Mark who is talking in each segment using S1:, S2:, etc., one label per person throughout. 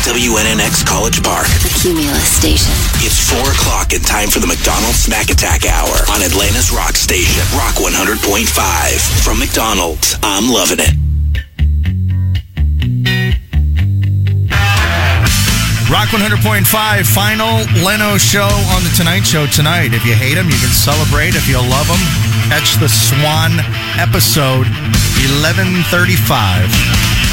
S1: WNNX College Park.
S2: The Cumulus Station.
S1: It's 4 o'clock and time for the McDonald's Snack Attack Hour on Atlanta's Rock Station, Rock 100.5. From McDonald's, I'm loving it.
S3: Rock 100.5, final Leno show on The Tonight Show tonight. If you hate him, you can celebrate. If you love him, catch the Swan episode, 11:35.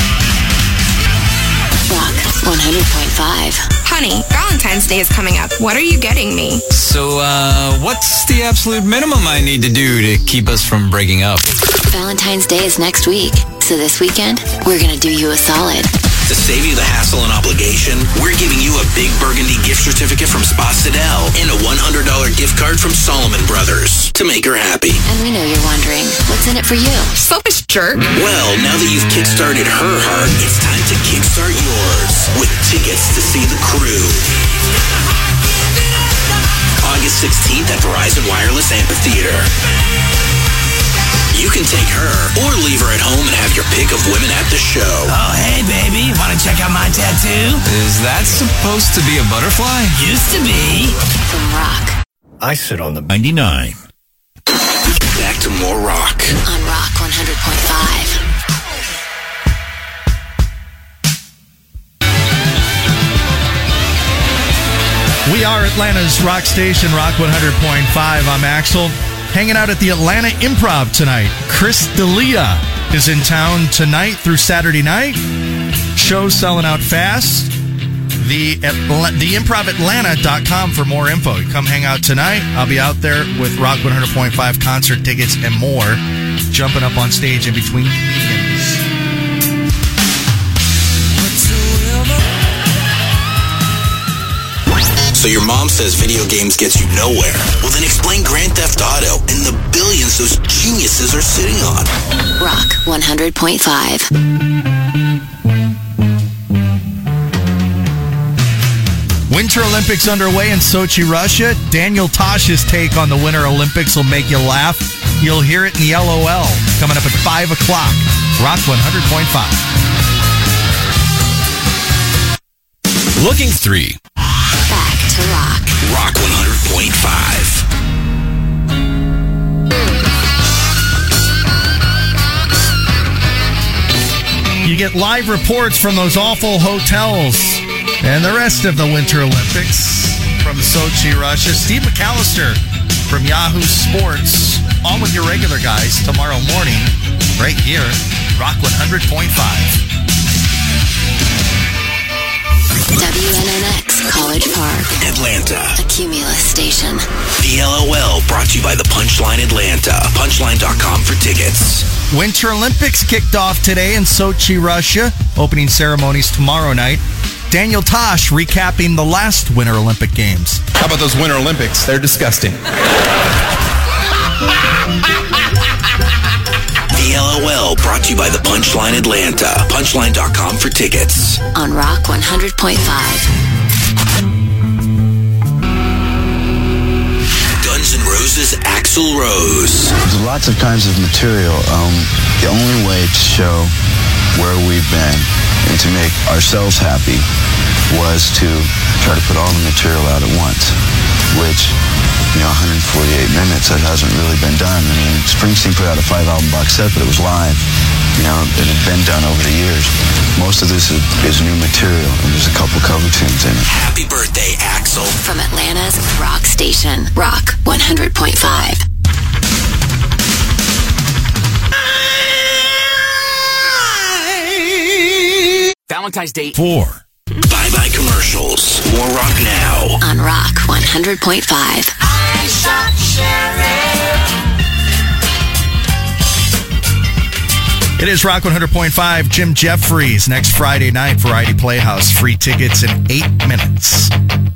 S2: Rock 100.5.
S4: Honey, Valentine's Day is coming up. What are you getting me?
S5: So, what's the absolute minimum I need to do to keep us from breaking up?
S2: Valentine's Day is next week. So this weekend, we're going to do you a solid.
S1: To save you the hassle and obligation, we're giving you a big burgundy gift certificate from Spa Sidel and a $100 gift card from Solomon Brothers to make her happy.
S2: And we know you're wondering, what's in it for you?
S4: Selfish jerk.
S1: Well, now that you've kickstarted her heart, it's time to kickstart yours with tickets to see The Crew. August 16th at Verizon Wireless Amphitheater. You can take her or leave her at home and have your pick of women at the show.
S6: Oh, hey, baby. Want to check out my tattoo?
S5: Is that supposed to be a butterfly?
S6: Used to be.
S2: From Rock.
S7: I sit on the 99.
S1: Back to more rock.
S2: On Rock 100.5.
S3: We are Atlanta's Rock Station, Rock 100.5. I'm Axel. Hanging out at the Atlanta Improv tonight. Chris D'Elia is in town tonight through Saturday night. Show's selling out fast. The improvatlanta.com for more info. Come hang out tonight. I'll be out there with Rock 100.5 concert tickets and more. Jumping up on stage in between comedians.
S1: So your mom says video games gets you nowhere. Well, then explain Grand Theft Auto and the billions those geniuses are sitting on.
S2: Rock 100.5.
S3: Winter Olympics underway in Sochi, Russia. Daniel Tosh's take on the Winter Olympics will make you laugh. You'll hear it in the LOL coming up at 5 o'clock. Rock 100.5.
S5: Looking 3.
S2: Back to Rock.
S1: Rock 100.5.
S3: You get live reports from those awful hotels and the rest of the Winter Olympics from Sochi, Russia. Steve McAllister from Yahoo Sports. On with your regular guys tomorrow morning, right here, Rock 100.5.
S2: WNNX College Park.
S1: Atlanta.
S2: The Cumulus Station.
S1: The LOL brought to you by the Punchline Atlanta. Punchline.com for tickets.
S3: Winter Olympics kicked off today in Sochi, Russia. Opening ceremonies tomorrow night. Daniel Tosh recapping the last Winter Olympic Games.
S8: How about those Winter Olympics? They're disgusting.
S1: The LOL brought to you by the Punchline Atlanta. Punchline.com for tickets.
S2: On Rock 100.5.
S1: Guns N' Roses Axl Rose.
S9: There's lots of kinds of material. The only way to show where we've been and to make ourselves happy was to try to put all the material out at once, which, 148 minutes, that hasn't really been done. I mean, Springsteen put out a 5-album box set, but it was live. It had been done over the years. Most of this is new material, and there's a couple cover tunes in it.
S1: Happy birthday, Axl.
S2: From Atlanta's Rock Station, Rock 100.5.
S6: Valentine's Day
S3: 4.
S1: Bye-bye commercials. More rock now.
S2: On Rock 100.5.
S6: I shot Sheriff.
S3: It is Rock 100.5. Jim Jeffries next Friday night, Variety Playhouse. Free tickets in 8 minutes.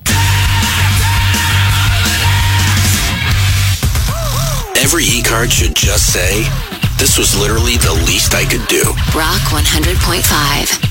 S1: Every e-card should just say, this was literally the least I could do.
S2: Rock 100.5.